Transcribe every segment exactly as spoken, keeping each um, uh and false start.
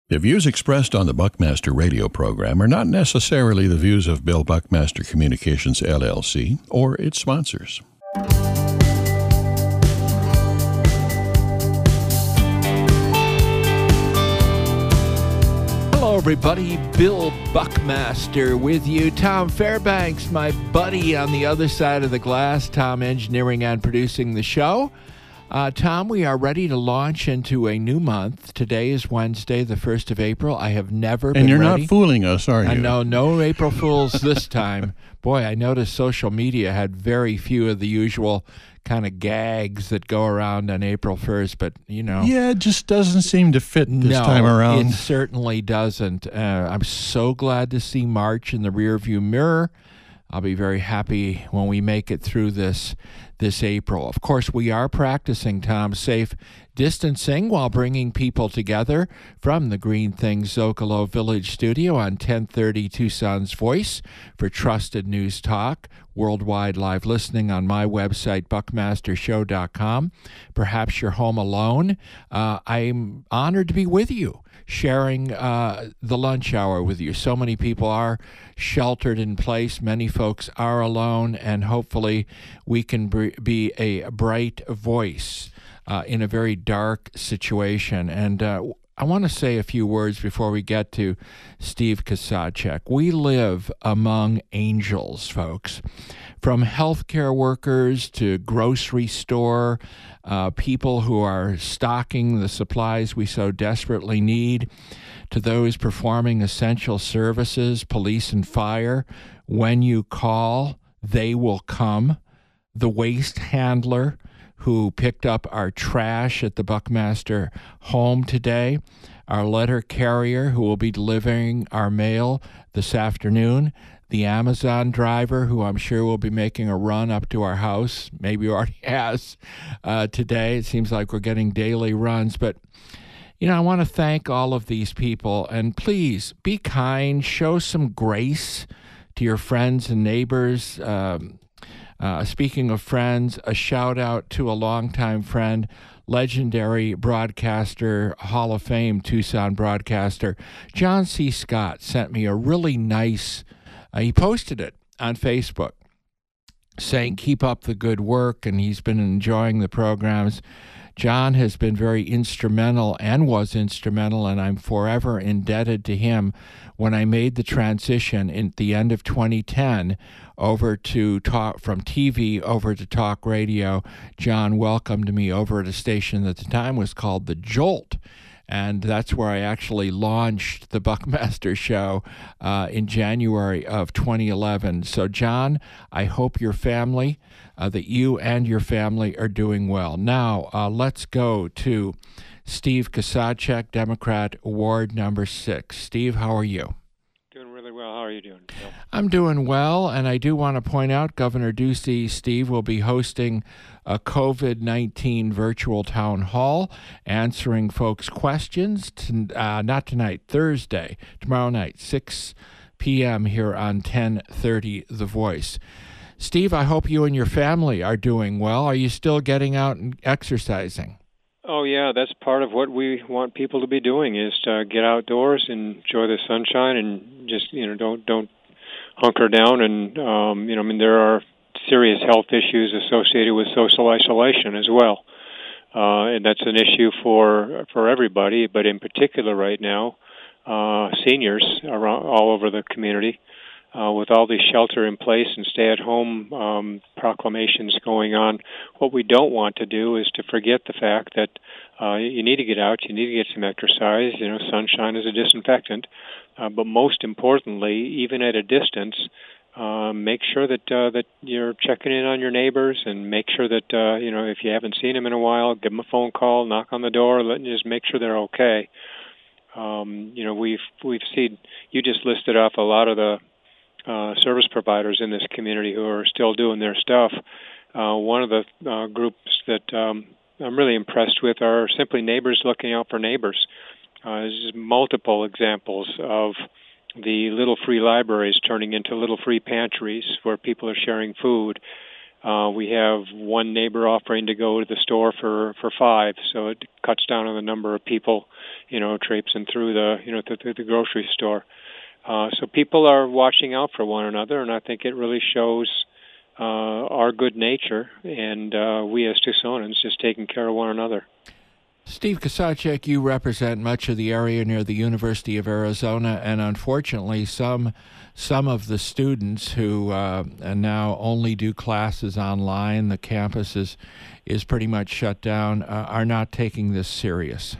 The views expressed on the Buckmaster radio program are not necessarily the views of Bill Buckmaster Communications, L L C, or its sponsors. Hello, everybody. Bill Buckmaster with you. Tom Fairbanks, my buddy on the other side of the glass. Tom engineering and producing the show. Uh, Tom, we are ready to launch into a new month. Today is Wednesday, the first of April. I have never been And you're ready. not fooling us, are you? I know, no April Fools this time. Boy, I noticed social media had very few of the usual kind of gags that go around on April first, but, you know. Yeah, it just doesn't seem to fit this no, time around. It certainly doesn't. Uh, I'm so glad to see March in the rearview mirror. I'll be very happy when we make it through this this April. Of course, we are practicing, Tom, safe distancing while bringing people together from the Green Things Zocalo Village studio on ten thirty Tucson's Voice for trusted news talk, worldwide live listening on my website, buckmaster show dot com. Perhaps you're home alone. Uh, I'm honored to be with you, sharing uh, the lunch hour with you. So many people are sheltered in place. Many folks are alone, and hopefully we can br- be a bright voice uh, in a very dark situation. And uh, I want to say a few words before we get to Steve Kasacek. We live among angels, folks. From healthcare workers to grocery store, uh, people who are stocking the supplies we so desperately need, to those performing essential services, police and fire. When you call, they will come. The waste handler who picked up our trash at the Buckmaster home today, our letter carrier who will be delivering our mail this afternoon, the Amazon driver who I'm sure will be making a run up to our house, maybe already has uh, today. It seems like we're getting daily runs, but you know, I want to thank all of these people, and please be kind, show some grace to your friends and neighbors. Um, uh, speaking of friends, a shout out to a longtime friend, legendary broadcaster, Hall of Fame Tucson broadcaster, John C. Scott sent me a really nice, uh, he posted it on Facebook saying, keep up the good work, and he's been enjoying the programs. John has been very instrumental and was instrumental, and I'm forever indebted to him. When I made the transition at the end of twenty ten over to talk from T V over to talk radio, John welcomed me over at a station that at the time was called The Jolt. And that's where I actually launched the Buckmaster Show uh, in January of twenty eleven. So, John, I hope your family, uh, that you and your family are doing well. Now, uh, let's go to Steve Kasacek, Democrat, Ward number six. Steve, how are you? Doing really well. How are you doing, Bill? I'm doing well, and I do want to point out Governor Ducey, Steve, will be hosting a covid nineteen virtual town hall, answering folks' questions, to, uh, not tonight, Thursday, tomorrow night, six p.m. here on ten thirty The Voice. Steve, I hope you and your family are doing well. Are you still getting out and exercising? Oh, yeah, that's part of what we want people to be doing is to get outdoors and enjoy the sunshine and just, you know, don't don't hunker down. And, um, you know, I mean, there are serious health issues associated with social isolation as well. Uh, and that's an issue for for everybody, but in particular right now, uh, seniors around, all over the community. Uh, with all these shelter in place and stay-at-home um, proclamations going on, what we don't want to do is to forget the fact that uh, you need to get out, you need to get some exercise. You know, sunshine is a disinfectant, uh, but most importantly, even at a distance, uh, make sure that uh, that you're checking in on your neighbors and make sure that uh, you know if you haven't seen them in a while, give them a phone call, knock on the door, let just make sure they're okay. Um, you know, we've we've seen you just listed off a lot of the Uh, service providers in this community who are still doing their stuff. Uh, one of the uh, groups that um, I'm really impressed with are simply neighbors looking out for neighbors. Uh, there's just multiple examples of the little free libraries turning into little free pantries where people are sharing food. Uh, we have one neighbor offering to go to the store for, for five, so it cuts down on the number of people, you know, traipsing through the, you know, through the grocery store. Uh, so people are watching out for one another, and I think it really shows uh, our good nature, and uh, we as Tucsonans just taking care of one another. Steve Kusacek, you represent much of the area near the University of Arizona, and unfortunately some some of the students who uh, now only do classes online, the campus is, is pretty much shut down, uh, are not taking this serious.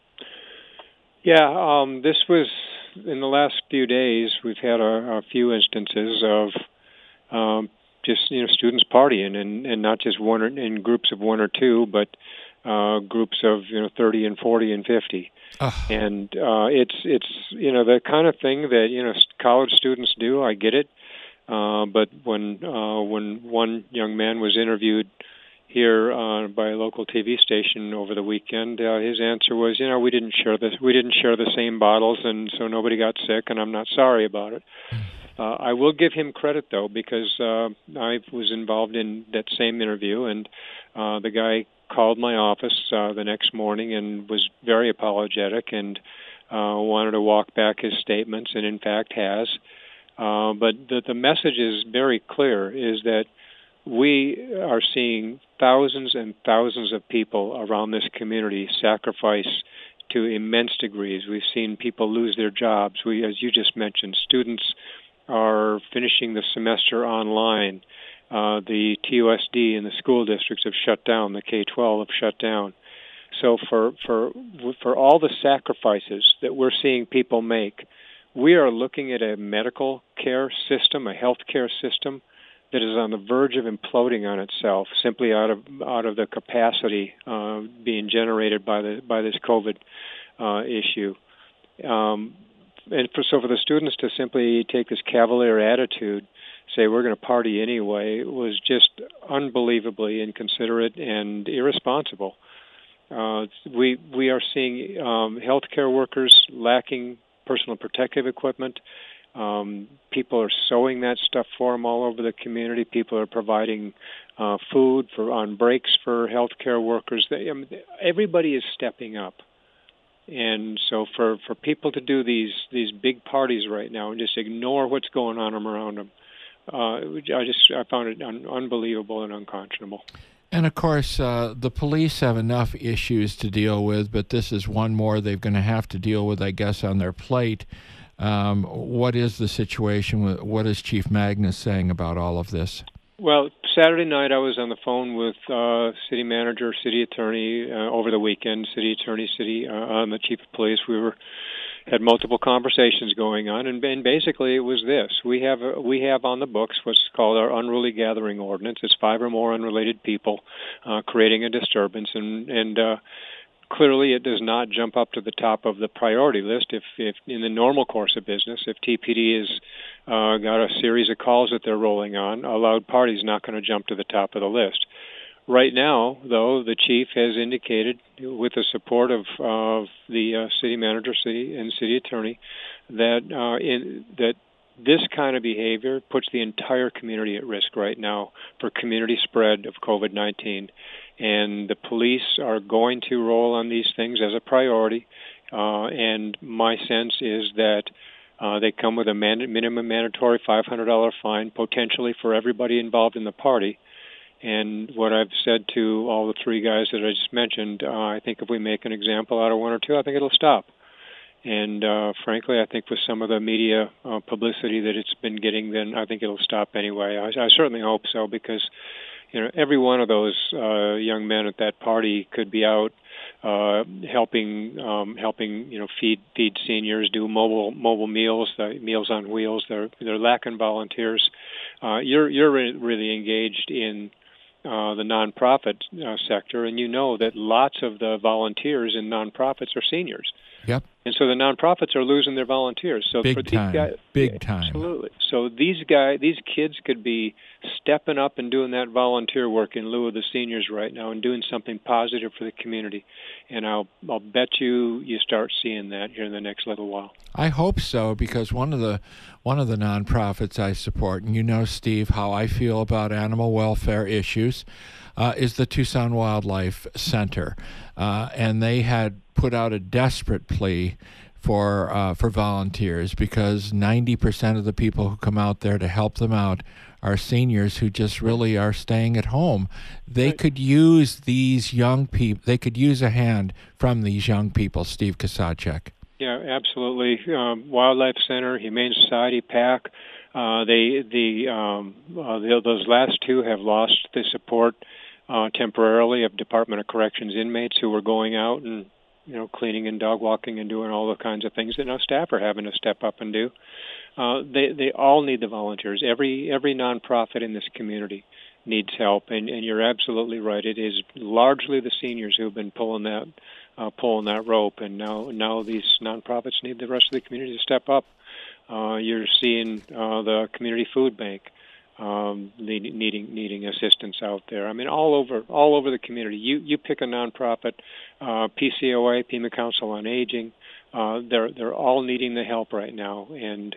Yeah, um, this was, in the last few days, we've had a, a few instances of um, just, you know, students partying, and, and not just one or, in groups of one or two, but Uh, groups of, you know, thirty and forty and fifty. Ugh. And uh, it's, it's you know, the kind of thing that, you know, college students do. I get it. Uh, but when uh, when one young man was interviewed here uh, by a local T V station over the weekend, uh, his answer was, you know, we didn't share this, we didn't share the same bottles, and so nobody got sick, and I'm not sorry about it. Uh, I will give him credit, though, because uh, I was involved in that same interview, and uh, the guy called my office uh, the next morning and was very apologetic and uh, wanted to walk back his statements, and in fact has. Uh, but the, the message is very clear, is that we are seeing thousands and thousands of people around this community sacrifice to immense degrees. We've seen people lose their jobs. We, as you just mentioned, students are finishing the semester online. Uh, the T U S D and the school districts have shut down. The K twelve have shut down. So for for for all the sacrifices that we're seeing people make, we are looking at a medical care system, a health care system that is on the verge of imploding on itself, simply out of out of the capacity uh, being generated by the by this COVID uh, issue. Um, and for, so for the students to simply take this cavalier attitude, say we're going to party anyway, was just unbelievably inconsiderate and irresponsible. Uh, we we are seeing um, healthcare workers lacking personal protective equipment. Um, people are sewing that stuff for them all over the community. People are providing uh, food for on breaks for healthcare workers. They, I mean, everybody is stepping up. And so for, for people to do these these big parties right now and just ignore what's going on around them, uh, I just I found it un- unbelievable and unconscionable. And of course, uh, the police have enough issues to deal with, but this is one more they're going to have to deal with, I guess, on their plate. Um, what is the situation? With, what is Chief Magnus saying about all of this? Well, Saturday night I was on the phone with uh, city manager, city attorney uh, over the weekend, city attorney, city uh, and the chief of police. We were had multiple conversations going on, and, and basically it was this: we have a, we have on the books what's called our unruly gathering ordinance. It's five or more unrelated people uh, creating a disturbance, and and uh, clearly it does not jump up to the top of the priority list. If, if in the normal course of business, if T P D has uh, got a series of calls that they're rolling on, a loud party is not going to jump to the top of the list. Right now, though, the chief has indicated, with the support of uh, the uh, city manager, city and city attorney, that uh, in, that this kind of behavior puts the entire community at risk right now for community spread of COVID nineteen. And the police are going to roll on these things as a priority. Uh, and my sense is that uh, they come with a man- minimum mandatory five hundred dollars fine, potentially for everybody involved in the party. And what I've said to all the three guys that I just mentioned, uh, I think if we make an example out of one or two, I think it'll stop. And uh, frankly, I think with some of the media uh, publicity that it's been getting, then I think it'll stop anyway. I, I certainly hope so, because you know every one of those uh, young men at that party could be out uh, helping um, helping you know feed feed seniors, do mobile mobile meals, uh, meals on wheels. They're they're lacking volunteers. Uh, you're you're re- really engaged in Uh, the nonprofit uh, sector, and you know that lots of the volunteers in nonprofits are seniors. Yep. And so the nonprofits are losing their volunteers. So big for these time, guys, big time. Absolutely. So these guys, these kids could be stepping up and doing that volunteer work in lieu of the seniors right now, and doing something positive for the community. And I'll I'll bet you you start seeing that here in the next little while. I hope so, because one of the one of the nonprofits I support, and you know, Steve, how I feel about animal welfare issues, uh, is the Tucson Wildlife Center, uh, and they had put out a desperate plea for uh, for volunteers, because ninety percent of the people who come out there to help them out are seniors who just really are staying at home. They Right. could use these young people. They could use a hand from these young people. Steve Kusacek. Yeah, absolutely. Um, Wildlife Center, Humane Society, PAC. Uh, they the, um, uh, the those last two have lost the support uh, temporarily of Department of Corrections inmates who were going out and you know, cleaning and dog walking and doing all the kinds of things that now staff are having to step up and do. Uh, they they all need the volunteers. Every every nonprofit in this community needs help, and, and you're absolutely right. It is largely the seniors who have been pulling that uh, pulling that rope, and now now these nonprofits need the rest of the community to step up. Uh, you're seeing uh, the community food bank um, need, needing needing assistance out there. I mean, all over all over the community. You you pick a nonprofit, uh, P C O A, Pima Council on Aging. Uh, they're they're all needing the help right now, and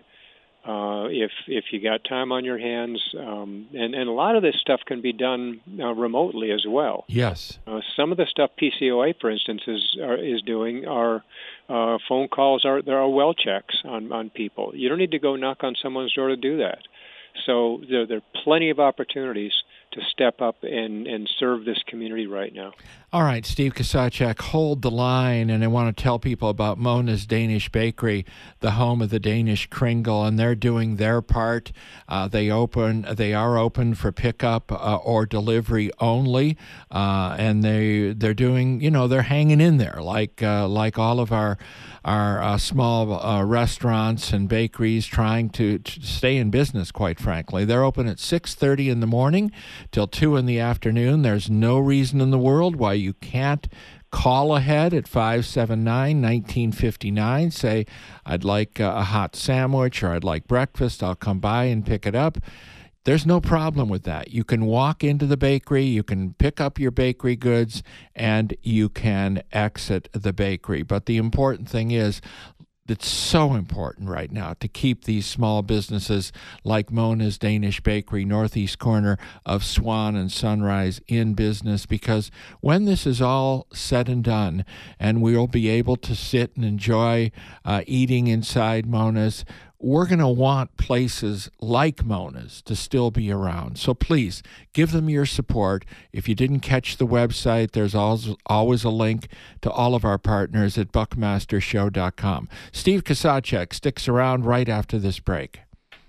uh, if if you got time on your hands, um, and and a lot of this stuff can be done uh, remotely as well. Yes. Uh, some of the stuff P C O A, for instance, is are, is doing are uh, phone calls. Are there are well checks on on people. You don't need to go knock on someone's door to do that. So there, there are plenty of opportunities to step up and, and serve this community right now. All right, Steve Kusacek, hold the line, and I want to tell people about Mona's Danish Bakery, the home of the Danish Kringle, and they're doing their part. Uh, they open, they are open for pickup uh, or delivery only, uh, and they they're doing, you know, they're hanging in there like uh, like all of our our uh, small uh, restaurants and bakeries trying to, to stay in business. Quite frankly, they're open at six thirty in the morning till two in the afternoon. There's no reason in the world why you can't call ahead at five seven nine, one nine five nine. Say, I'd like a hot sandwich or I'd like breakfast. I'll come by and pick it up. There's no problem with that. You can walk into the bakery, you can pick up your bakery goods, and you can exit the bakery. But the important thing is, it's so important right now to keep these small businesses like Mona's Danish Bakery, northeast corner of Swan and Sunrise, in business, because when this is all said and done and we'll be able to sit and enjoy uh, eating inside Mona's, we're going to want places like Mona's to still be around. So please give them your support. If you didn't catch the website, there's always a link to all of our partners at buckmaster show dot com. Steve Kusacek sticks around right after this break.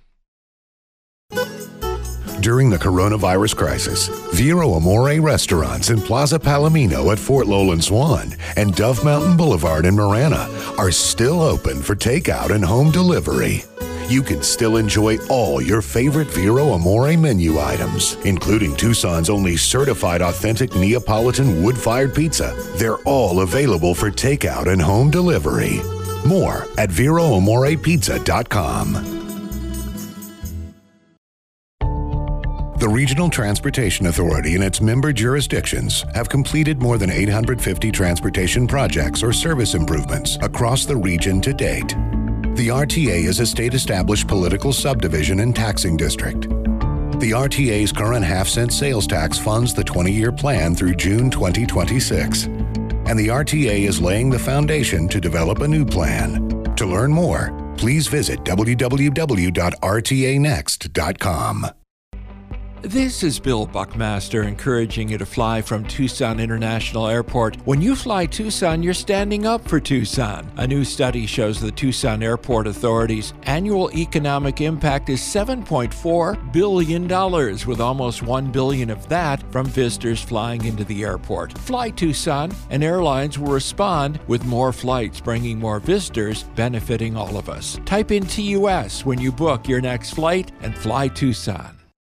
During the coronavirus crisis, Vero Amore restaurants in Plaza Palomino at Fort Lowland Swan and Dove Mountain Boulevard in Marana are still open for takeout and home delivery. You can still enjoy all your favorite Vero Amore menu items, including Tucson's only certified authentic Neapolitan wood-fired pizza. They're all available for takeout and home delivery. More at vero amore pizza dot com. The Regional Transportation Authority and its member jurisdictions have completed more than eight hundred fifty transportation projects or service improvements across the region to date. The R T A is a state-established political subdivision and taxing district. The R T A's current half-cent sales tax funds the twenty-year plan through June twenty twenty-six. And the R T A is laying the foundation to develop a new plan. To learn more, please visit w w w dot r t a next dot com. This is Bill Buckmaster encouraging you to fly from Tucson International Airport. When you fly Tucson, you're standing up for Tucson. A new study shows the Tucson Airport Authority's annual economic impact is seven point four billion dollars, with almost one billion dollars of that from visitors flying into the airport. Fly Tucson, and airlines will respond with more flights, bringing more visitors, benefiting all of us. Type in T U S when you book your next flight and fly Tucson.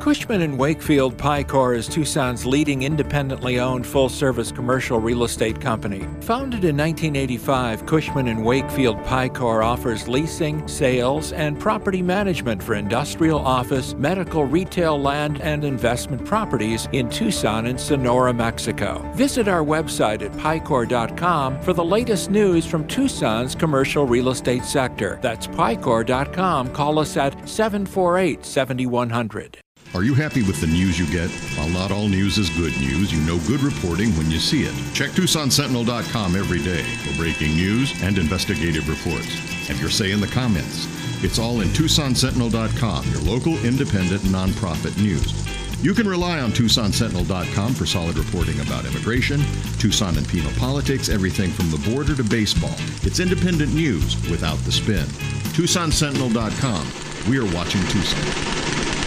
Cushman and Wakefield Picor is Tucson's leading independently owned full-service commercial real estate company. Founded in nineteen eighty-five, Cushman and Wakefield Picor offers leasing, sales, and property management for industrial, office, medical, retail, land, and investment properties in Tucson and Sonora, Mexico. Visit our website at picor dot com for the latest news from Tucson's commercial real estate sector. That's picor dot com. Call us at seven four eight, seven one zero zero. Are you happy with the news you get? While not all news is good news, you know good reporting when you see it. Check Tucson Sentinel dot com every day for breaking news and investigative reports. Have your say in the comments. It's all in Tucson Sentinel dot com, your local independent nonprofit news. You can rely on Tucson Sentinel dot com for solid reporting about immigration, Tucson and penal politics, everything from the border to baseball. It's independent news without the spin. Tucson Sentinel dot com. We are watching Tucson.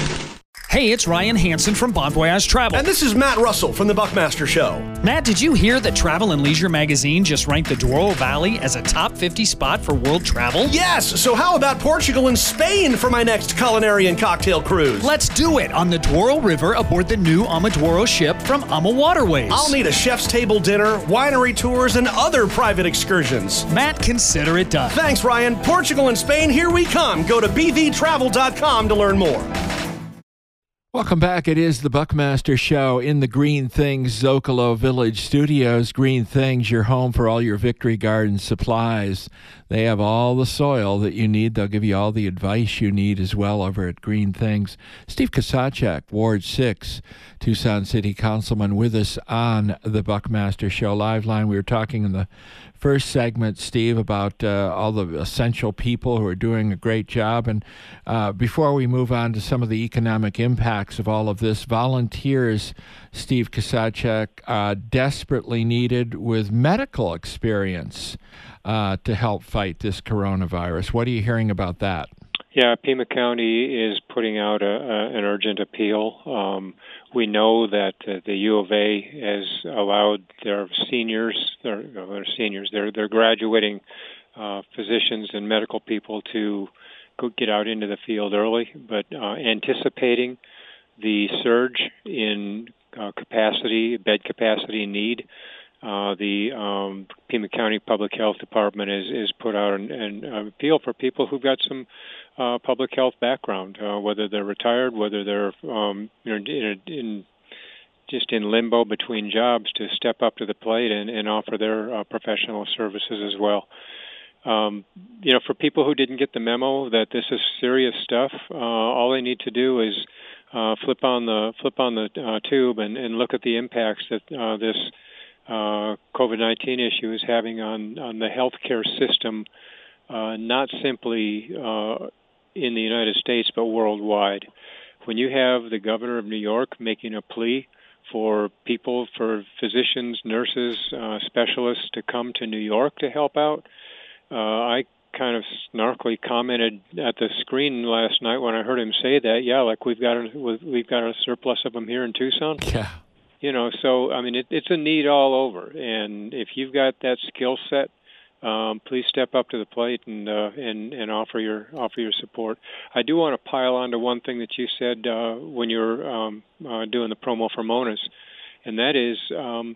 Hey, it's Ryan Hansen from Bon Voyage Travel. And this is Matt Russell from The Buckmaster Show. Matt, did you hear that Travel and Leisure magazine just ranked the Douro Valley as a top fifty spot for world travel? Yes, so how about Portugal and Spain for my next culinary and cocktail cruise? Let's do it on the Douro River aboard the new Amaduro ship from Ama Waterways. I'll need a chef's table dinner, winery tours, and other private excursions. Matt, consider it done. Thanks, Ryan. Portugal and Spain, here we come. Go to b v travel dot com to learn more. Welcome back. It is the Buckmaster Show in the Green Things Zocalo Village Studios. Green Things, your home for all your Victory Garden supplies. They have all the soil that you need. They'll give you all the advice you need as well over at Green Things. Steve Kusacek, Ward six, Tucson City Councilman, with us on the Buckmaster Show live line. We were talking in the first segment, Steve, about uh, all the essential people who are doing a great job. And uh, before we move on to some of the economic impacts of all of this, volunteers, Steve Kusacek, uh, desperately needed with medical experience uh, to help fight this coronavirus. What are you hearing about that? Yeah, Pima County is putting out a, a, an urgent appeal. Um, we know that uh, the U of A has allowed their seniors, their, their seniors, their their graduating uh, physicians and medical people to go get out into the field early, but uh, anticipating the surge in uh, capacity, bed capacity need. Uh, the um, Pima County Public Health Department is, is put out an, an appeal for people who've got some uh, public health background, uh, whether they're retired, whether they're um, you know, in, in just in limbo between jobs, to step up to the plate and, and offer their uh, professional services as well. Um, you know, for people who didn't get the memo that this is serious stuff, uh, all they need to do is uh, flip on the flip on the uh, tube and, and look at the impacts that uh, this Uh, COVID nineteen issue is having on, on the healthcare system, uh, not simply uh, in the United States, but worldwide. When you have the governor of New York making a plea for people, for physicians, nurses, uh, specialists to come to New York to help out, uh, I kind of snarkily commented at the screen last night when I heard him say that, yeah, like we've got a, we've got a surplus of them here in Tucson. Yeah. You know, so, I mean, it, it's a need all over. And if you've got that skill set, um, please step up to the plate and uh, and, and offer your offer your support. I do want to pile on to one thing that you said uh, when you were um, uh, doing the promo for Monas, and that is um,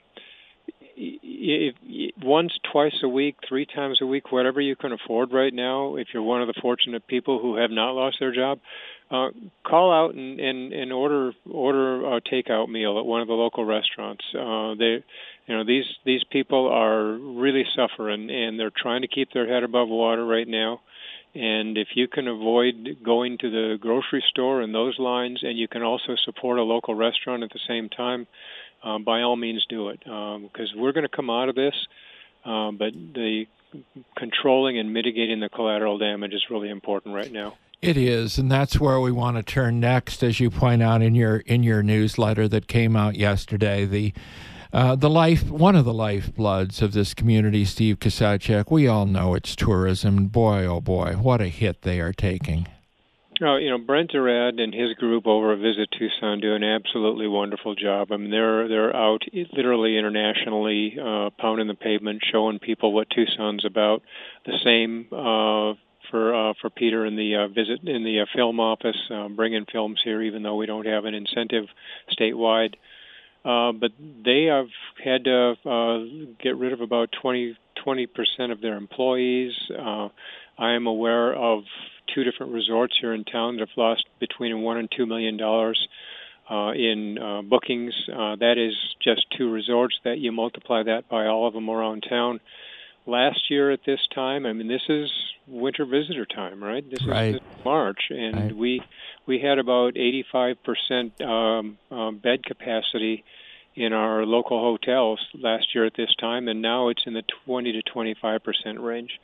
if, if once, twice a week, three times a week, whatever you can afford right now, if you're one of the fortunate people who have not lost their job, Uh, call out and, and, and order order a takeout meal at one of the local restaurants. Uh, they, you know, these these people are really suffering, and they're trying to keep their head above water right now. And if you can avoid going to the grocery store and those lines, and you can also support a local restaurant at the same time, um, by all means do it, because um, we're going to come out of this. Um, but the controlling and mitigating the collateral damage is really important right now. It is, and that's where we want to turn next, as you point out in your in your newsletter that came out yesterday. The uh, the life, one of the lifebloods of this community, Steve Kusacek. We all know it's tourism. Boy, oh boy, what a hit they are taking. Oh, you know, Brent Durad and his group over at Visit Tucson do an absolutely wonderful job. I mean, they're they're out literally internationally, uh, pounding the pavement, showing people what Tucson's about. The same. Uh, for uh, for Peter in the uh, visit in the uh, film office, uh, bringing films here, even though we don't have an incentive statewide. Uh, but they have had to uh, get rid of about twenty percent of their employees. Uh, I am aware of two different resorts here in town that have lost between one and two million dollars uh, in uh, bookings. Uh, that is just two resorts. That you multiply that by all of them around town. Last year at this time, I mean, this is winter visitor time, right? This right. is March, and right. we we had about eighty-five percent um, uh, bed capacity in our local hotels last year at this time, and now it's in the twenty to twenty-five percent range.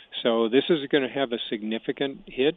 So this is going to have a significant hit,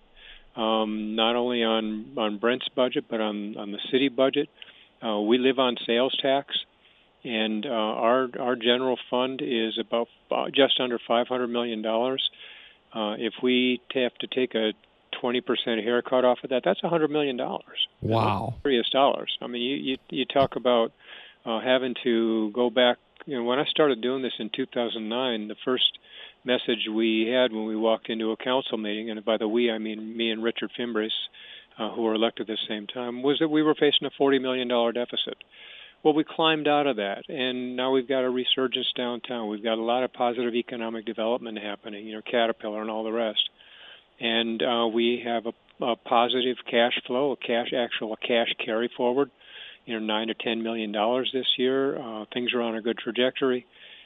um, not only on, on Brent's budget, but on, on the city budget. Uh, we live on sales tax, and uh, our our general fund is about uh, just under five hundred million dollars. Uh, if we have to take a twenty percent haircut off of that, that's one hundred million dollars. Wow. Serious dollars. I mean, you, you, you talk about uh, having to go back. You know, when I started doing this in two thousand nine, the first message we had when we walked into a council meeting, and by the we, I mean me and Richard Fimbres, uh, who were elected at the same time, was that we were facing a forty million dollars deficit. Well, we climbed out of that, and now we've got a resurgence downtown. We've got a lot of positive economic development happening, you know, Caterpillar and all the rest. And uh, we have a, a positive cash flow, a cash actual a cash carry forward, you know, nine to ten million dollars this year. Uh, things are on a good trajectory.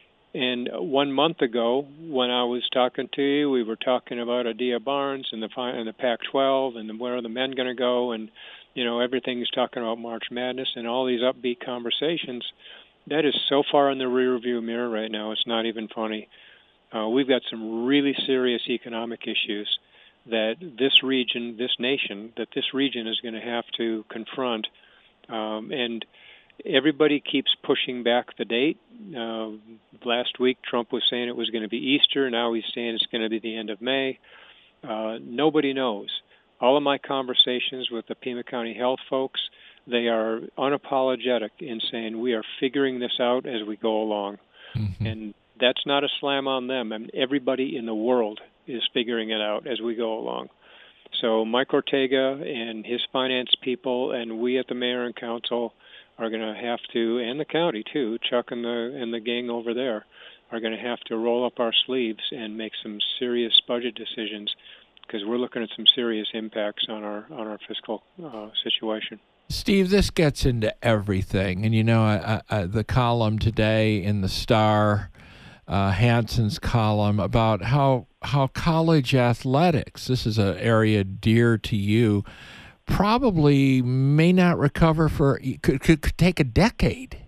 And one month ago, when I was talking to you, we were talking about Adia Barnes and the and the Pac twelve and the, where are the men going to go, and you know everything's talking about March Madness and all these upbeat conversations. That is so far in the rearview mirror right now. It's not even funny. Uh, we've got some really serious economic issues that this region, this nation, that this region is going to have to confront, um, and everybody keeps pushing back the date. Uh, last week, Trump was saying it was going to be Easter. Now he's saying it's going to be the end of May. Uh, nobody knows. All of my conversations with the Pima County Health folks, they are unapologetic in saying we are figuring this out as we go along. Mm-hmm. And that's not a slam on them. I mean, everybody in the world is figuring it out as we go along. So Mike Ortega and his finance people and we at the mayor and council are going to have to, and the county too, Chuck and the and the gang over there, are going to have to roll up our sleeves and make some serious budget decisions, because we're looking at some serious impacts on our on our fiscal uh, situation. Steve, this gets into everything, and you know, I, I, the column today in the Star, uh, Hanson's column about how how college athletics, this is an area dear to you, probably may not recover for could, could could take a decade.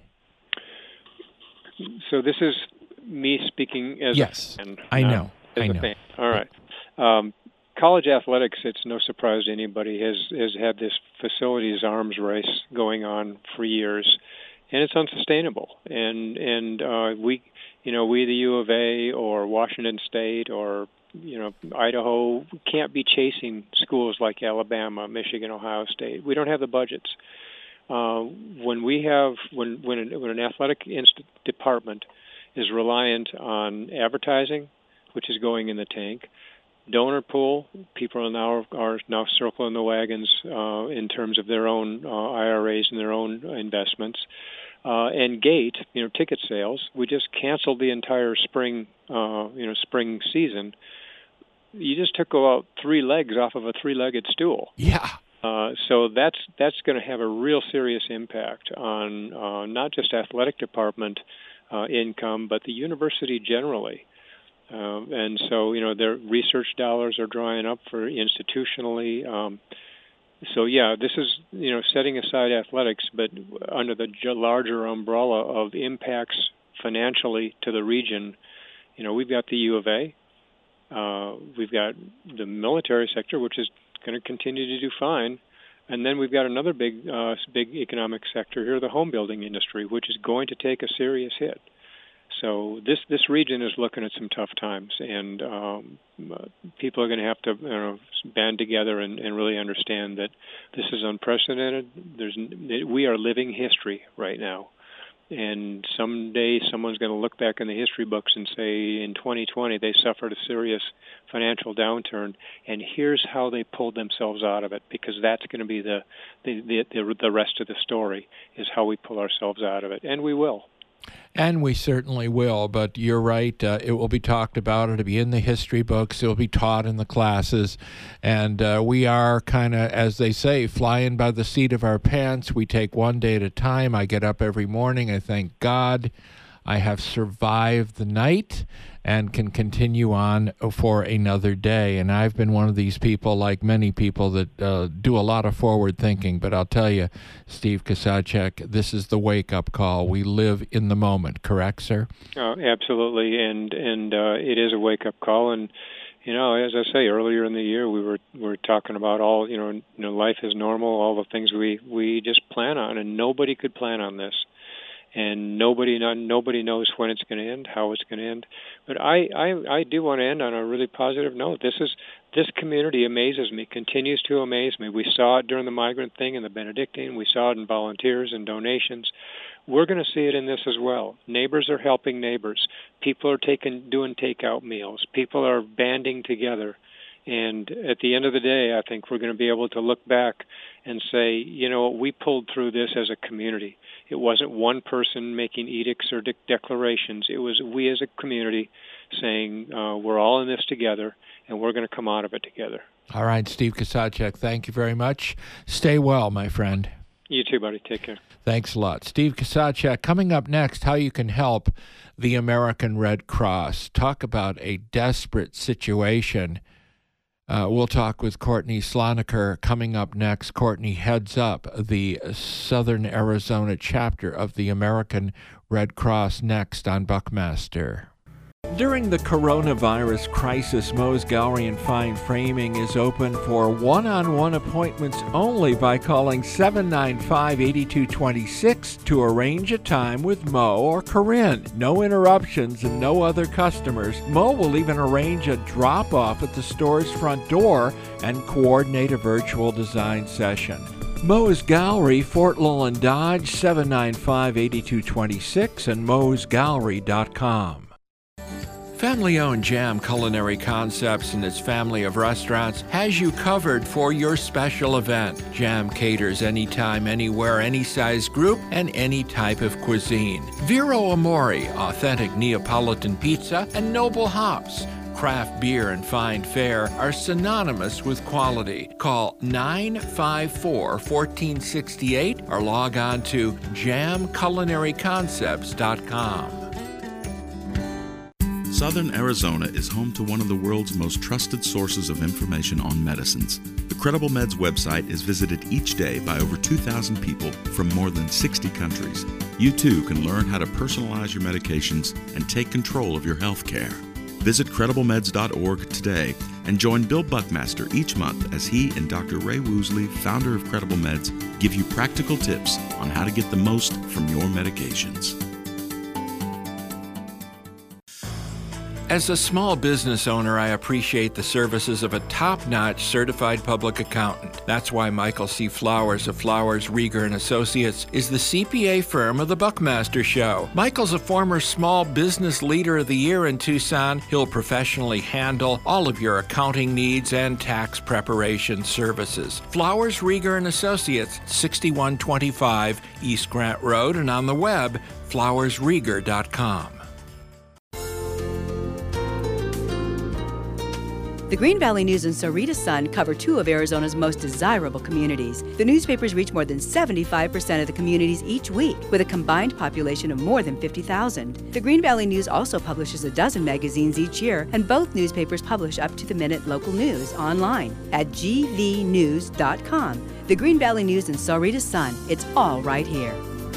So this is me speaking as yes, a fan. I know. As I a know. fan. All right. Um, college athletics, it's no surprise to anybody, has has had this facilities arms race going on for years, and it's unsustainable. And and uh, we, you know, we the U of A or Washington State or you know, Idaho can't be chasing schools like Alabama, Michigan, Ohio State. We don't have the budgets. Uh, when we have, when when an, when an athletic inst- department is reliant on advertising, which is going in the tank, donor pool, people are now are now circling the wagons uh, in terms of their own uh, I R As and their own investments. Uh, and gate, you know, ticket sales. We just canceled the entire spring, uh, you know, spring season. You just took about three legs off of a three-legged stool. Yeah. Uh, so that's that's going to have a real serious impact on uh, not just athletic department uh, income, but the university generally. Uh, and so, you know, their research dollars are drying up for institutionally. Um, So, yeah, this is, you know, setting aside athletics, but under the larger umbrella of impacts financially to the region. You know, we've got the U of A. Uh, we've got the military sector, which is going to continue to do fine. And then we've got another big, uh, big economic sector here, the home building industry, which is going to take a serious hit. So this this region is looking at some tough times, and um, people are going to have to you know, band together and, and really understand that this is unprecedented. There's we are living history right now, And someday someone's going to look back in the history books and say, in twenty twenty, they suffered a serious financial downturn, and here's how they pulled themselves out of it, because that's going to be the the, the, the rest of the story, is how we pull ourselves out of it, and we will. And we certainly will, but you're right. Uh, it will be talked about. It'll be in the history books. It will be taught in the classes. And uh, we are kind of, as they say, flying by the seat of our pants. We take one day at a time. I get up every morning. I thank God I have survived the night and can continue on for another day. And I've been one of these people, like many people, that uh, do a lot of forward thinking. But I'll tell you, Steve Kusacek, this is the wake-up call. We live in the moment. Correct, sir? Oh, absolutely. And and uh, it is a wake-up call. And, you know, as I say, earlier in the year, we were we were talking about all, you know, you know, life is normal, all the things we, we just plan on. And nobody could plan on this. And nobody nobody knows when it's going to end, how it's going to end. But I, I, I do want to end on a really positive note. This is this community amazes me, continues to amaze me. We saw it during the migrant thing and the Benedictine. We saw it in volunteers and donations. We're going to see it in this as well. Neighbors are helping neighbors. People are taking doing takeout meals. People are banding together. And at the end of the day, I think we're going to be able to look back and say, you know, we pulled through this as a community. It wasn't one person making edicts or de- declarations. It was we as a community saying uh, we're all in this together, and we're going to come out of it together. All right, Steve Kusacek, thank you very much. Stay well, my friend. You too, buddy. Take care. Thanks a lot. Steve Kusacek, coming up next, how you can help the American Red Cross. Talk about a desperate situation. Uh, we'll talk with Courtney Sloniker coming up next. Courtney heads up the Southern Arizona chapter of the American Red Cross, next on Buckmaster. During the coronavirus crisis, Moe's Gallery and Fine Framing is open for one-on-one appointments only by calling seven nine five, eight two two six to arrange a time with Mo or Corinne. No interruptions and no other customers. Mo will even arrange a drop-off at the store's front door and coordinate a virtual design session. Moe's Gallery, Fort Lowland Dodge, seven nine five, eight two two six and moes gallery dot com. Family-owned Jam Culinary Concepts and its family of restaurants has you covered for your special event. Jam caters anytime, anywhere, any size group, and any type of cuisine. Vero Amore, authentic Neapolitan pizza, and Noble Hops. Craft beer and fine fare are synonymous with quality. Call nine five four, one four six eight or log on to jam culinary concepts dot com. Southern Arizona is home to one of the world's most trusted sources of information on medicines. The Credible Meds website is visited each day by over two thousand people from more than sixty countries. You too can learn how to personalize your medications and take control of your health care. Visit credible meds dot org today and join Bill Buckmaster each month as he and Doctor Ray Woosley, founder of Credible Meds, give you practical tips on how to get the most from your medications. As a small business owner, I appreciate the services of a top-notch certified public accountant. That's why Michael C. Flowers of Flowers, Rieger and Associates is the C P A firm of the Buckmaster Show. Michael's a former Small Business Leader of the Year in Tucson. He'll professionally handle all of your accounting needs and tax preparation services. Flowers, Rieger and Associates, sixty-one twenty-five East Grant Road, and on the web, flowers rieger dot com. The Green Valley News and Sahuarita Sun cover two of Arizona's most desirable communities. The newspapers reach more than seventy-five percent of the communities each week, with a combined population of more than fifty thousand. The Green Valley News also publishes a dozen magazines each year, and both newspapers publish up-to-the-minute local news online at g v news dot com. The Green Valley News and Sahuarita Sun, it's all right here.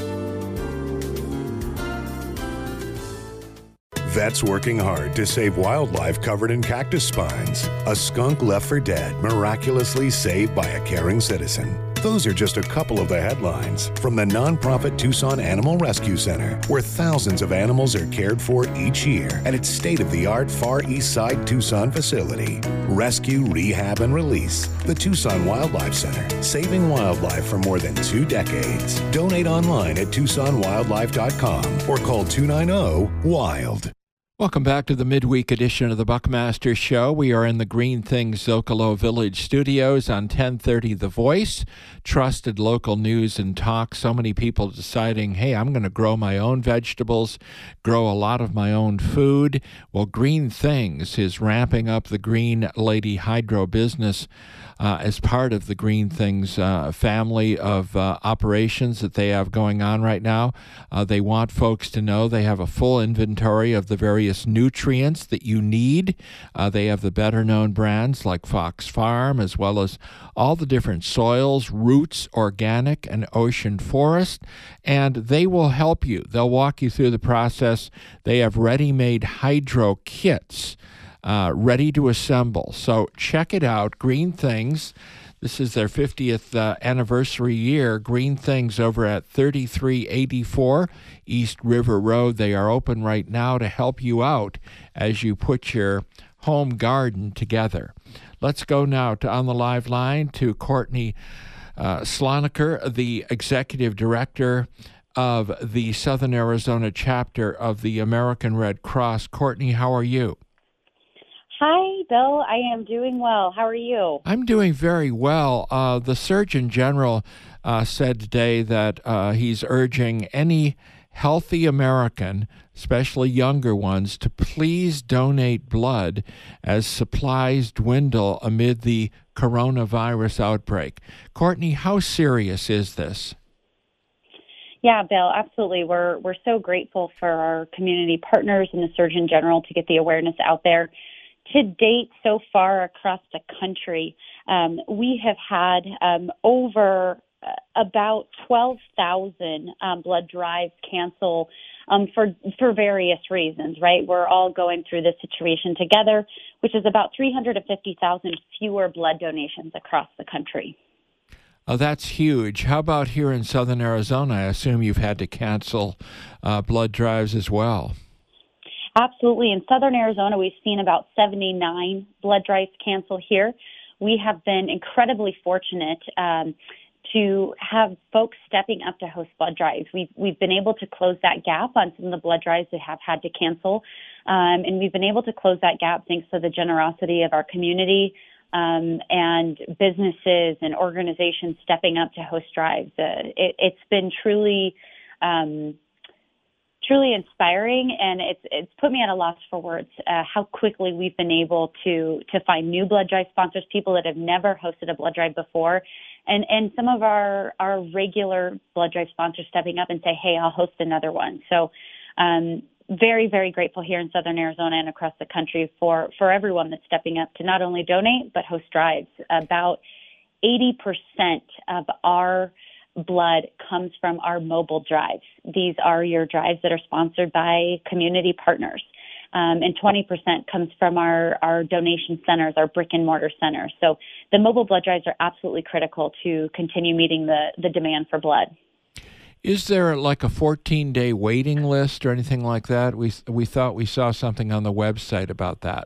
Vets working hard to save wildlife covered in cactus spines. A skunk left for dead, miraculously saved by a caring citizen. Those are just a couple of the headlines from the nonprofit Tucson Animal Rescue Center, where thousands of animals are cared for each year at its state-of-the-art Far East Side Tucson facility. Rescue, rehab, and release. The Tucson Wildlife Center, saving wildlife for more than two decades. Donate online at tucson wildlife dot com or call two nine zero, WILD. Welcome back to the midweek edition of the Buckmaster Show. We are in the Green Things Zocalo Village studios on ten thirty The Voice. Trusted local news and talk. So many people deciding, hey, I'm going to grow my own vegetables, grow a lot of my own food. Well, Green Things is ramping up the Green Lady Hydro business uh, as part of the Green Things uh, family of uh, operations that they have going on right now. Uh, they want folks to know they have a full inventory of the various nutrients that you need. Uh, they have the better-known brands like Fox Farm, as well as all the different soils, roots, organic, and ocean forest, and they will help you. They'll walk you through the process. They have ready-made hydro kits uh, ready to assemble. So check it out, Green Things. This is their fiftieth uh, anniversary year. Green Things over at thirty-three eighty-four East River Road. They are open right now to help you out as you put your home garden together. Let's go now to on the live line to Courtney uh, Sloniker, the Executive Director of the Southern Arizona chapter of the American Red Cross. Courtney, how are you? Hi, Bill. I am doing well. How are you? I'm doing very well. Uh, the Surgeon General uh, said today that uh, he's urging any healthy American, especially younger ones, to please donate blood as supplies dwindle amid the coronavirus outbreak. Courtney, how serious is this? Yeah, Bill, absolutely. We're we're so grateful for our community partners and the Surgeon General to get the awareness out there. To date, so far across the country, um, we have had um, over uh, about twelve thousand um, blood drives cancel um, for for various reasons, right? We're all going through this situation together, which is about three hundred fifty thousand fewer blood donations across the country. Oh, that's huge. How about here in Southern Arizona? I assume you've had to cancel uh, blood drives as well. Absolutely. In Southern Arizona, we've seen about seventy-nine blood drives cancel here. We have been incredibly fortunate um, to have folks stepping up to host blood drives. We've, we've been able to close that gap on some of the blood drives that have had to cancel. Um, and we've been able to close that gap thanks to the generosity of our community um, and businesses and organizations stepping up to host drives. Uh, it, it's been truly... Um, Truly inspiring, and it's it's put me at a loss for words uh, how quickly we've been able to to find new blood drive sponsors, people that have never hosted a blood drive before, and and some of our our regular blood drive sponsors stepping up and say, hey, I'll host another one. So um, very, very grateful here in Southern Arizona and across the country for, for everyone that's stepping up to not only donate, but host drives. About eighty percent of our blood comes from our mobile drives. These are your drives that are sponsored by community partners. Um, and twenty percent comes from our, our donation centers, our brick and mortar centers. So the mobile blood drives are absolutely critical to continue meeting the, the demand for blood. Is there like a fourteen-day waiting list or anything like that? We we thought we saw something on the website about that.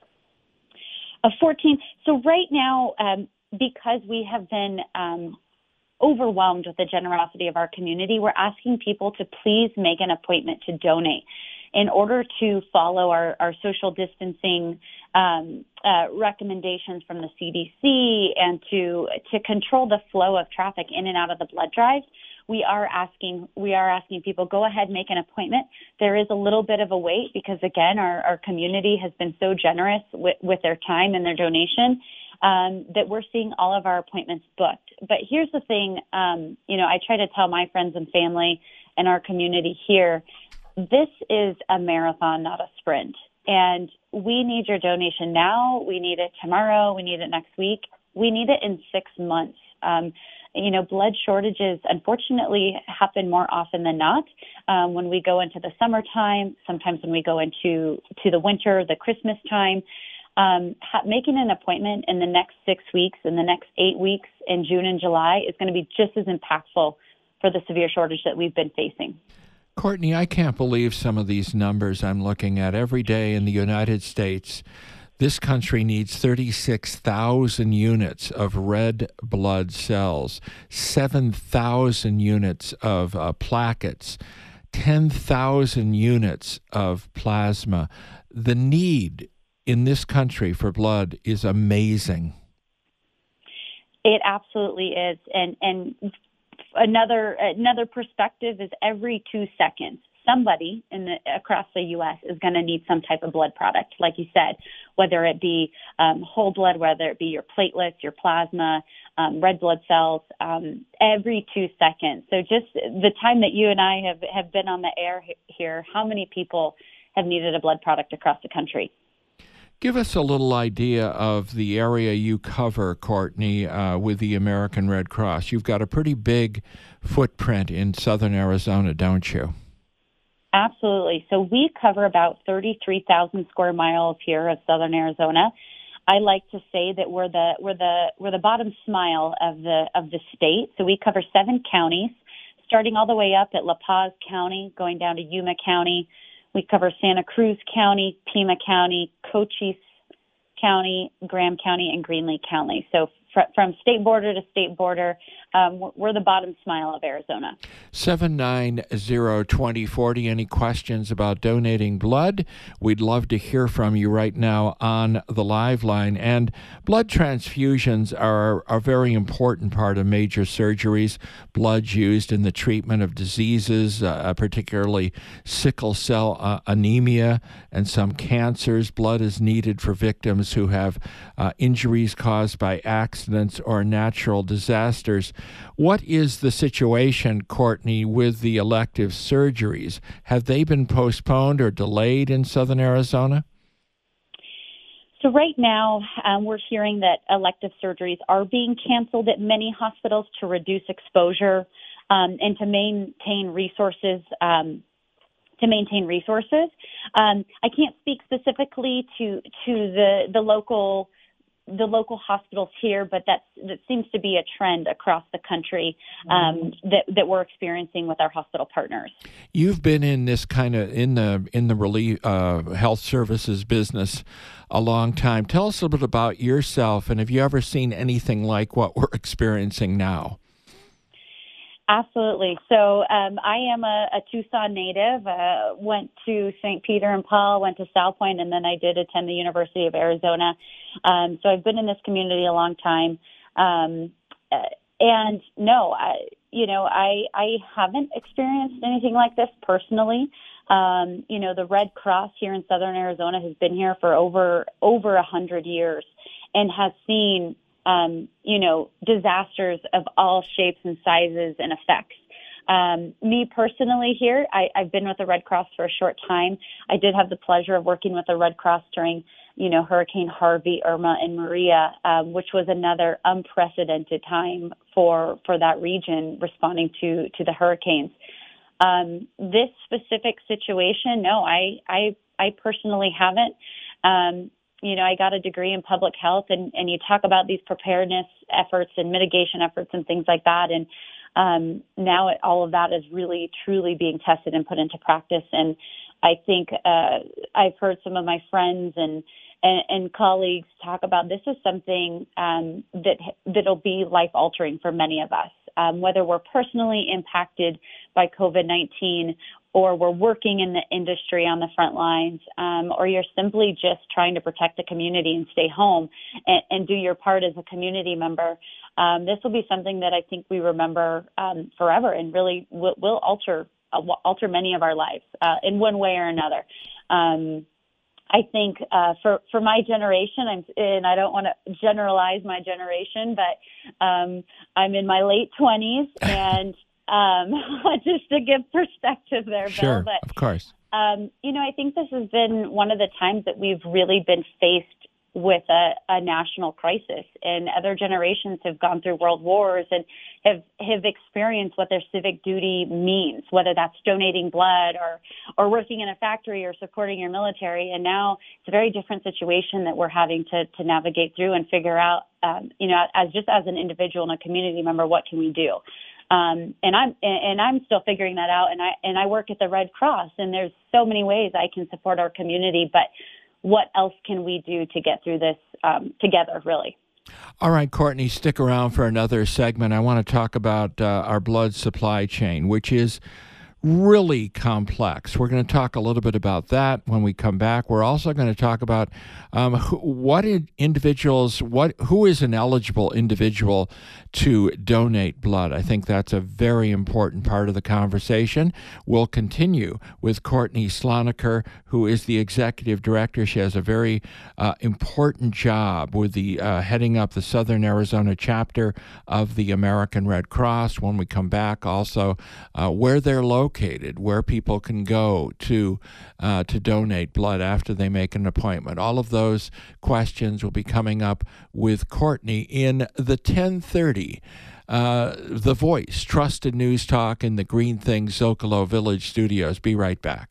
A fourteen. So right now, um, because we have been um, overwhelmed with the generosity of our community, we're asking people to please make an appointment to donate in order to follow our, our social distancing um, uh, recommendations from the C D C and to to control the flow of traffic in and out of the blood drives. We are asking we are asking people, go ahead, make an appointment. There is a little bit of a wait because, again, our, our community has been so generous with, with their time and their donation. Um, that we're seeing all of our appointments booked. But here's the thing, um, you know, I try to tell my friends and family and our community here, this is a marathon, not a sprint. And we need your donation now. We need it tomorrow. We need it next week. We need it in six months. Um, you know, blood shortages, unfortunately, happen more often than not um, when we go into the summertime, sometimes when we go into to the winter, the Christmas time. um, ha- making an appointment in the next six weeks, in the next eight weeks, in June and July is going to be just as impactful for the severe shortage that we've been facing. Courtney, I can't believe some of these numbers I'm looking at. Every day in the United States, this country needs thirty-six thousand units of red blood cells, seven thousand units of uh, plaquettes, ten thousand units of plasma. The need in this country for blood is amazing. It absolutely is. And and another another perspective is every two seconds, somebody in the across the U S is going to need some type of blood product, like you said, whether it be um, whole blood, whether it be your platelets, your plasma, um, red blood cells, um, every two seconds. So just the time that you and I have, have been on the air here, how many people have needed a blood product across the country? Give us a little idea of the area you cover, Courtney, uh, with the American Red Cross. You've got a pretty big footprint in southern Arizona, don't you? Absolutely. So we cover about thirty-three thousand square miles here of southern Arizona. I like to say that we're the we're the we're the bottom smile of the of the state. So we cover seven counties, starting all the way up at La Paz County, going down to Yuma County. We cover Santa Cruz County, Pima County, Cochise County, Graham County, and Greenlee County. So fr- from state border to state border, um, we're the bottom smile of Arizona. seven nine zero, two zero four zero. Any questions about donating blood? We'd love to hear from you right now on the live line. And blood transfusions are a very important part of major surgeries. Blood's used in the treatment of diseases, uh, particularly sickle cell uh, anemia and some cancers. Blood is needed for victims who have uh, injuries caused by accidents or natural disasters. What is the situation, Courtney, with the elective surgeries? Have they been postponed or delayed in southern Arizona? So right now, um, we're hearing that elective surgeries are being canceled at many hospitals to reduce exposure um, and to maintain resources. Um, to maintain resources, um, I can't speak specifically to to the the local. the local hospitals here, but that's, that seems to be a trend across the country um, that, that we're experiencing with our hospital partners. You've been in this kind of, in the in the relief, uh, health services business a long time. Tell us a little bit about yourself, and have you ever seen anything like what we're experiencing now? Absolutely. So um, I am a, a Tucson native, uh, went to Saint Peter and Paul, went to South Point, and then I did attend the University of Arizona. Um, so I've been in this community a long time. Um, and no, I, you know, I, I haven't experienced anything like this personally. Um, you know, the Red Cross here in Southern Arizona has been here for over, over a hundred years and has seen Um, you know, disasters of all shapes and sizes and effects. Um, me personally here, I, I've been with the Red Cross for a short time. I did have the pleasure of working with the Red Cross during, you know, Hurricane Harvey, Irma, and Maria, um, which was another unprecedented time for for that region responding to, to the hurricanes. Um, this specific situation, no, I I, I personally haven't. Um, You know, I got a degree in public health, and, and you talk about these preparedness efforts and mitigation efforts and things like that. And um, now it, all of that is really, truly being tested and put into practice. And I think uh, I've heard some of my friends and, and, and colleagues talk about this is something um, that that'll be life-altering for many of us, um, whether we're personally impacted by COVID nineteen or we're working in the industry on the front lines, um, or you're simply just trying to protect the community and stay home and, and do your part as a community member. Um, this will be something that I think we remember um, forever and really will, will alter uh, alter many of our lives uh, in one way or another. Um, I think uh, for, for my generation, I'm, and I don't want to generalize my generation, but um, I'm in my late twenties and Um, just to give perspective there, sure, Bill. But, of course. Um, you know, I think this has been one of the times that we've really been faced with a, a national crisis. And other generations have gone through world wars and have have experienced what their civic duty means, whether that's donating blood or or working in a factory or supporting your military. And now it's a very different situation that we're having to to navigate through and figure out, um, you know, as just as an individual and a community member, what can we do? Um, and I'm and I'm still figuring that out. And I and I work at the Red Cross, and there's so many ways I can support our community. But what else can we do to get through this um, together, really? All right, Courtney, stick around for another segment. I want to talk about uh, our blood supply chain, which is really complex. We're going to talk a little bit about that when we come back. We're also going to talk about um, who, what individuals, what who is an eligible individual to donate blood. I think that's a very important part of the conversation. We'll continue with Courtney Sloniker, who is the executive director. She has a very uh, important job with the uh, heading up the Southern Arizona chapter of the American Red Cross. When we come back, also uh, where they're located. Located, where people can go to uh, to donate blood after they make an appointment. All of those questions will be coming up with Courtney in the ten thirty. Uh, The Voice, trusted news talk in the Green Things Zocalo Village studios. Be right back.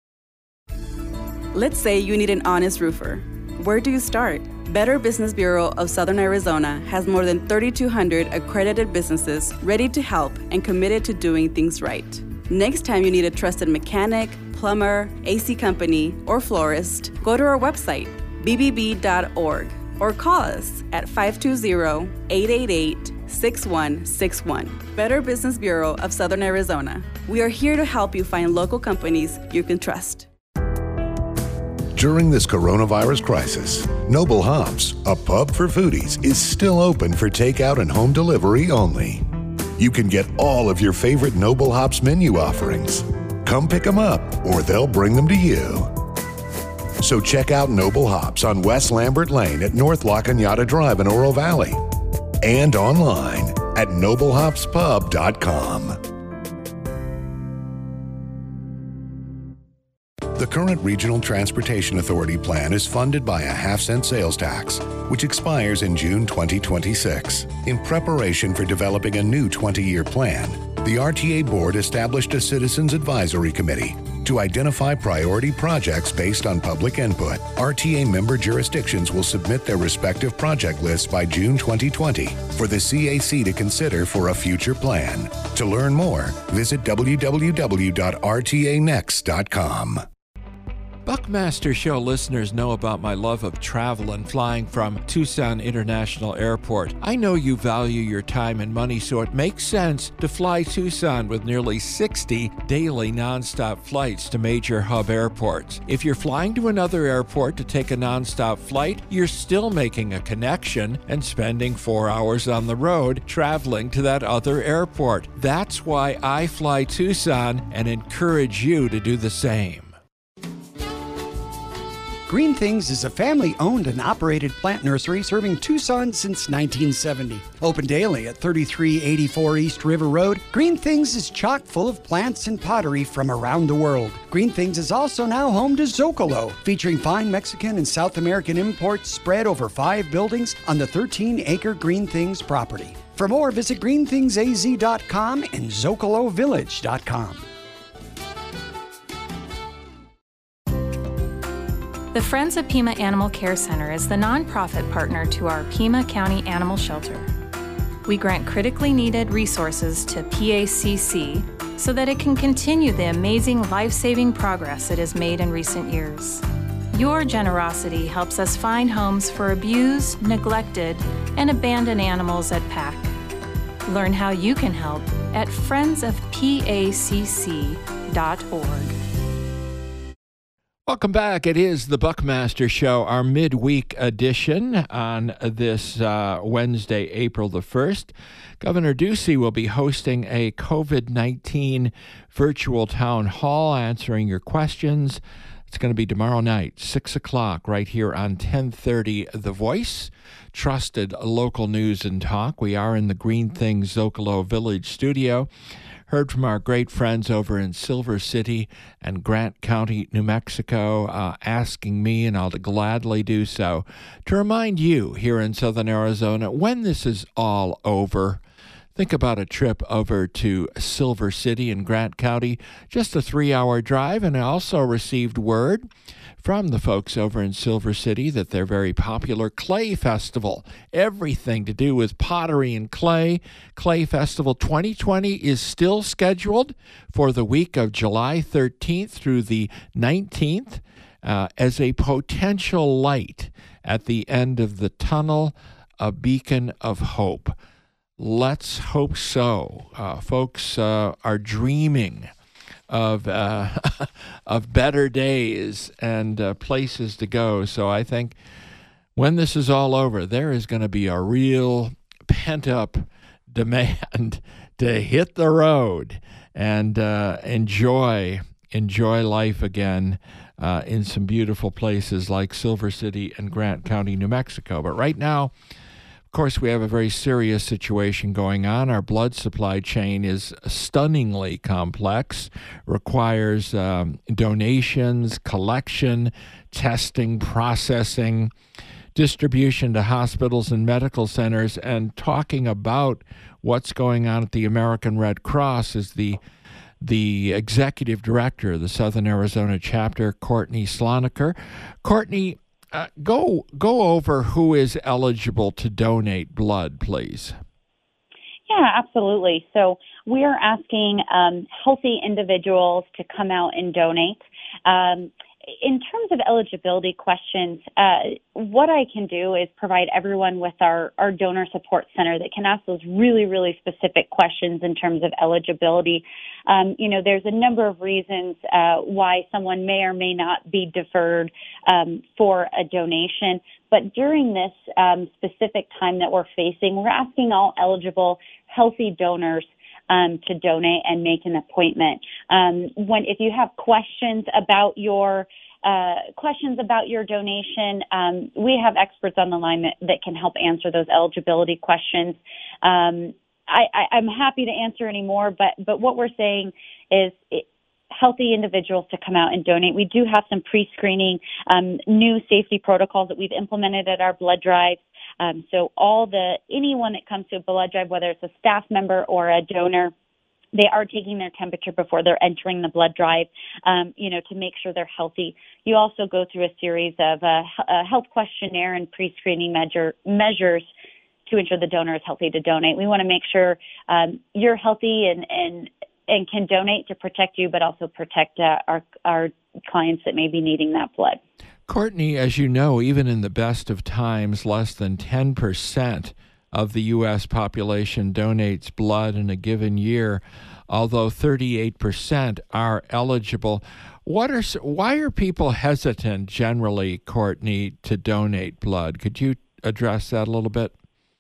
Let's say you need an honest roofer. Where do you start? Better Business Bureau of Southern Arizona has more than thirty-two hundred accredited businesses ready to help and committed to doing things right. Next time you need a trusted mechanic, plumber, A C company, or florist, go to our website, b b b dot org, or call us at five two zero, eight eight eight, six one six one. Better Business Bureau of Southern Arizona. We are here to help you find local companies you can trust. During this coronavirus crisis, Noble Hops, a pub for foodies, is still open for takeout and home delivery only. You can get all of your favorite Noble Hops menu offerings. Come pick them up, or they'll bring them to you. So check out Noble Hops on West Lambert Lane at North La Cañada Drive in Oro Valley, and online at noble hops pub dot com. The current Regional Transportation Authority plan is funded by a half-cent sales tax, which expires in June twenty twenty-six. In preparation for developing a new twenty-year plan, the R T A Board established a Citizens Advisory Committee to identify priority projects based on public input. R T A member jurisdictions will submit their respective project lists by June twenty twenty for the C A C to consider for a future plan. To learn more, visit w w w dot r t a next dot com. Buckmaster Show listeners know about my love of travel and flying from Tucson International Airport. I know you value your time and money, so it makes sense to fly Tucson with nearly sixty daily nonstop flights to major hub airports. If you're flying to another airport to take a nonstop flight, you're still making a connection and spending four hours on the road traveling to that other airport. That's why I fly Tucson and encourage you to do the same. Green Things is a family-owned and operated plant nursery serving Tucson since nineteen seventy. Open daily at thirty-three eighty-four East River Road, Green Things is chock full of plants and pottery from around the world. Green Things is also now home to Zocalo, featuring fine Mexican and South American imports spread over five buildings on the thirteen acre Green Things property. For more, visit green things a z dot com and zocalo village dot com. The Friends of Pima Animal Care Center is the nonprofit partner to our Pima County Animal Shelter. We grant critically needed resources to P A C C so that it can continue the amazing life-saving progress it has made in recent years. Your generosity helps us find homes for abused, neglected, and abandoned animals at P A C. Learn how you can help at friends of p a c c dot org. Welcome back. It is the Buckmaster Show, our midweek edition on this uh, Wednesday, April the first. Governor Ducey will be hosting a covid nineteen virtual town hall, answering your questions. It's going to be tomorrow night, six o'clock, right here on ten thirty The Voice. Trusted local news and talk. We are in the Green Things Zocalo Village studio. heard from our great friends over in Silver City and Grant County, New Mexico, uh, asking me, and I'll gladly do so, to remind you here in Southern Arizona, when this is all over, think about a trip over to Silver City in Grant County, just a three-hour drive. And I also received word from the folks over in Silver City that their very popular Clay Festival, everything to do with pottery and clay, Clay Festival twenty twenty is still scheduled for the week of July thirteenth through the nineteenth uh, as a potential light at the end of the tunnel, a beacon of hope. Let's hope so. Uh, folks uh, are dreaming of uh, of better days and uh, places to go. So I think when this is all over, there is going to be a real pent-up demand to hit the road and uh, enjoy enjoy life again uh, in some beautiful places like Silver City and Grant County, New Mexico. But right now, of course, we have a very serious situation going on. Our blood supply chain is stunningly complex, requires um, donations, collection, testing, processing, distribution to hospitals and medical centers. And talking about what's going on at the American Red Cross is the the executive director of the Southern Arizona chapter, Courtney Sloniker. Courtney, Uh, go go over who is eligible to donate blood, please. Yeah, absolutely. So we are asking um, healthy individuals to come out and donate. Um, in terms of eligibility questions, uh, what I can do is provide everyone with our, our donor support center that can ask those really, really specific questions in terms of eligibility. Um, you know, there's a number of reasons uh, why someone may or may not be deferred um, for a donation. But during this um, specific time that we're facing, we're asking all eligible, healthy donors um, to donate and make an appointment. Um, when if you have questions about your uh, questions about your donation, um, we have experts on the line that, that can help answer those eligibility questions. Um, I, I, I'm happy to answer any more, but but what we're saying is it, healthy individuals to come out and donate. We do have some pre-screening um, new safety protocols that we've implemented at our blood drives. Um, so all the anyone that comes to a blood drive, whether it's a staff member or a donor, they are taking their temperature before they're entering the blood drive, um, you know, to make sure they're healthy. You also go through a series of uh, a health questionnaire and pre-screening measure, measures to ensure the donor is healthy to donate. We want to make sure um, you're healthy and, and and can donate to protect you, but also protect uh, our our clients that may be needing that blood. Courtney, as you know, even in the best of times, less than ten percent of the U S population donates blood in a given year, although thirty-eight percent are eligible. What are why are people hesitant generally, Courtney, to donate blood? Could you address that a little bit?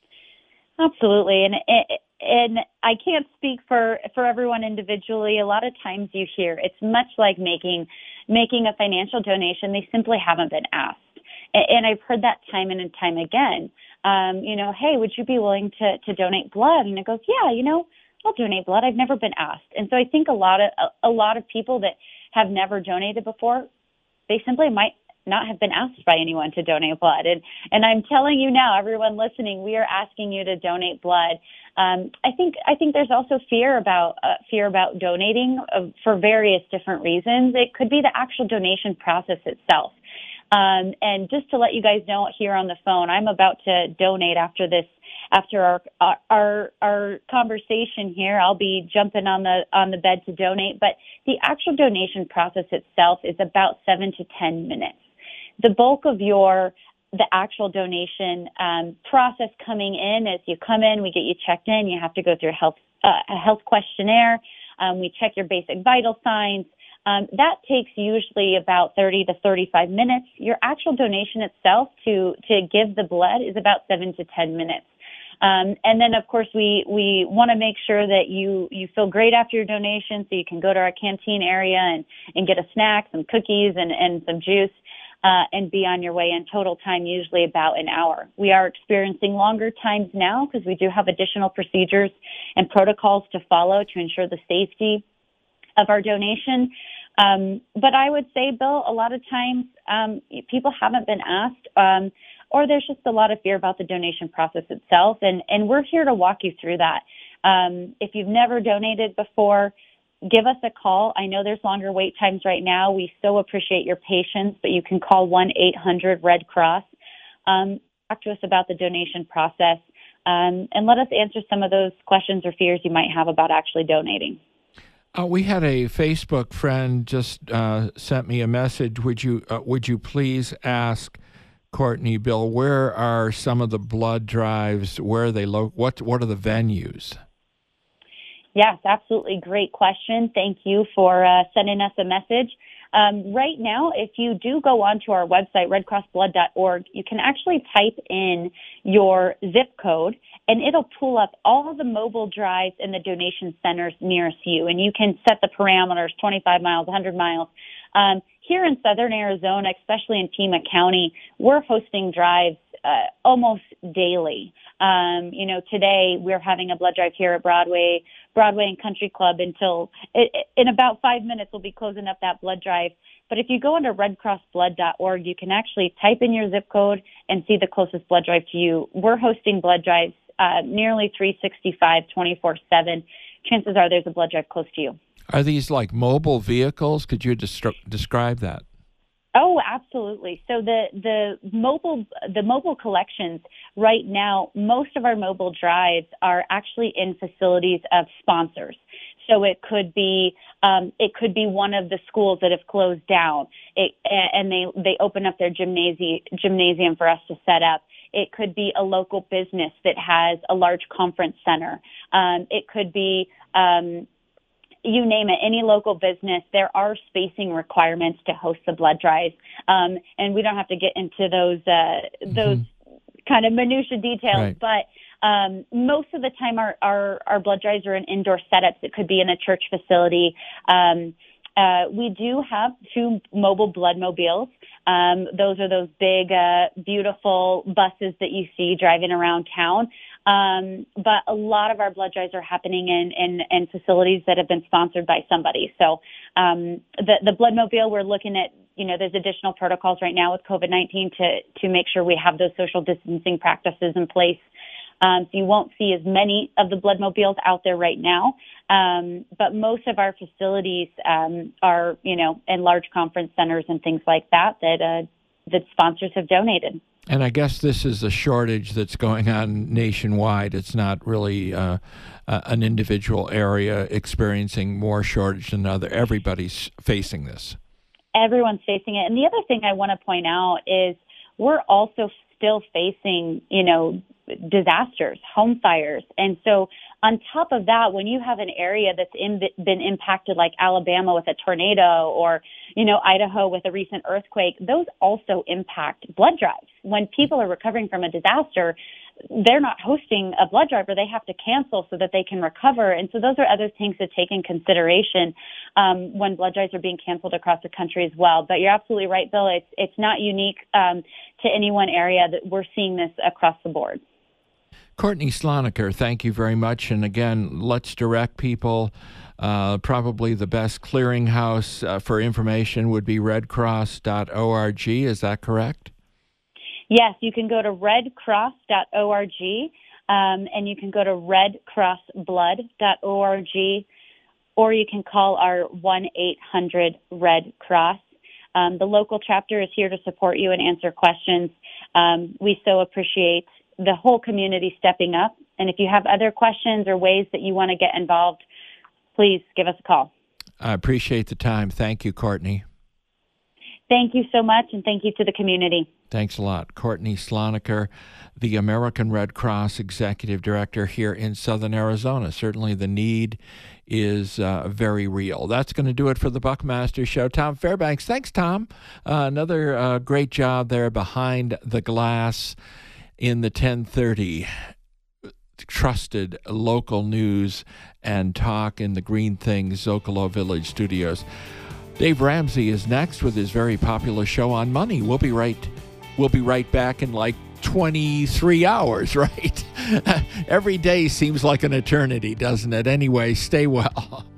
Absolutely, and and I can't speak for for everyone individually. A lot of times you hear it's much like making making a financial donation. They simply haven't been asked, and I've heard that time and time again. Um, you know, hey, would you be willing to to donate blood? And it goes, yeah, you know, I'll donate blood. I've never been asked, and so I think a lot of a, a lot of people that have never donated before, they simply might not have been asked by anyone to donate blood. And and I'm telling you now, everyone listening, we are asking you to donate blood. Um, I think I think there's also fear about uh, fear about donating uh, for various different reasons. It could be the actual donation process itself. Um, and just to let you guys know here on the phone, I'm about to donate after this. After our, our our conversation here, I'll be jumping on the on the bed to donate. But the actual donation process itself is about seven to ten minutes. The bulk of your the actual donation um, process coming in is you come in, we get you checked in. You have to go through a health uh, a health questionnaire. Um, we check your basic vital signs. Um, that takes usually about thirty to thirty-five minutes. Your actual donation itself to to give the blood is about seven to ten minutes. Um, and then, of course, we, we want to make sure that you, you feel great after your donation, so you can go to our canteen area and, and get a snack, some cookies, and, and some juice. uh, and be on your way in. Total time usually about an hour. We are experiencing longer times now because we do have additional procedures and protocols to follow to ensure the safety of our donation. Um, but I would say, Bill, a lot of times um, people haven't been asked, um, or there's just a lot of fear about the donation process itself, and, and we're here to walk you through that. Um, if you've never donated before, give us a call. I know there's longer wait times right now. We so appreciate your patience, but you can call one eight hundred red cross. Um, talk to us about the donation process, um, and let us answer some of those questions or fears you might have about actually donating. Uh, we had a Facebook friend just uh, sent me a message. Would you uh, would you please ask Courtney, Bill, where are some of the blood drives? Where are they? Lo- what what are the venues? Yes, absolutely. Great question. Thank you for uh, sending us a message. Um, right now, if you do go onto our website, red cross blood dot org, you can actually type in your zip code, and it'll pull up all the mobile drives and the donation centers nearest you. And you can set the parameters, twenty-five miles, one hundred miles. Um, here in southern Arizona, especially in Pima County, we're hosting drives uh, almost daily. Um, you know, today we're having a blood drive here at Broadway, Broadway and Country Club until it, in about five minutes we'll be closing up that blood drive. But if you go into red cross blood dot org, you can actually type in your zip code and see the closest blood drive to you. We're hosting blood drives uh, nearly three sixty-five, twenty-four seven. Chances are there's a blood drive close to you. Are these like mobile vehicles? Could you destri- describe that? Oh, absolutely. So the, the mobile the mobile collections right now, most of our mobile drives are actually in facilities of sponsors. So it could be um, it could be one of the schools that have closed down, it, and they they open up their gymnasium gymnasium for us to set up. It could be a local business that has a large conference center. Um, it could be um, you name it, any local business, there are spacing requirements to host the blood drives. Um, and we don't have to get into those uh, those mm-hmm. kind of minutia details, right. but um, most of the time our, our, our blood drives are in indoor setups. It could be in a church facility. Um, uh, we do have two mobile blood mobiles. Um, those are those big, uh, beautiful buses that you see driving around town. Um, but a lot of our blood drives are happening in, in, in facilities that have been sponsored by somebody. So um, the, the blood mobile, we're looking at, you know, there's additional protocols right now with COVID nineteen to, to make sure we have those social distancing practices in place. Um, so you won't see as many of the blood mobiles out there right now. Um, but most of our facilities um, are, you know, in large conference centers and things like that that, uh, that sponsors have donated. And I guess this is a shortage that's going on nationwide. It's not really uh, uh, an individual area experiencing more shortage than other. Everybody's facing this. Everyone's facing it. And the other thing I want to point out is we're also still facing, you know, disasters, home fires. And so on top of that, when you have an area that's in, been impacted like Alabama with a tornado or, you know, Idaho with a recent earthquake, those also impact blood drives. When people are recovering from a disaster, they're not hosting a blood drive or they have to cancel so that they can recover. And so those are other things to take in consideration um, when blood drives are being canceled across the country as well. But you're absolutely right, Bill. It's, it's not unique um, to any one area. That we're seeing this across the board. Courtney Sloniker, thank you very much. And again, let's direct people. Uh, probably the best clearinghouse uh, for information would be red cross dot org. Is that correct? Yes, you can go to red cross dot org, um, and you can go to red cross blood dot org, or you can call our one eight hundred red cross. Um, the local chapter is here to support you and answer questions. Um, we so appreciate the whole community stepping up. And if you have other questions or ways that you want to get involved, please give us a call. I appreciate the time. Thank you, Courtney. Thank you so much, and thank you to the community. Thanks a lot. Courtney Sloniker, the American Red Cross Executive Director here in Southern Arizona. Certainly the need is uh, very real. That's going to do it for the Buckmaster Show. Tom Fairbanks, thanks, Tom. Uh, another uh, great job there behind the glass in the ten thirty trusted local news and talk in the Green Things Zocalo Village studios. Dave Ramsey is next with his very popular show on money. We'll be right, we'll be right back in like twenty-three hours, right? Every day seems like an eternity, doesn't it? Anyway, stay well.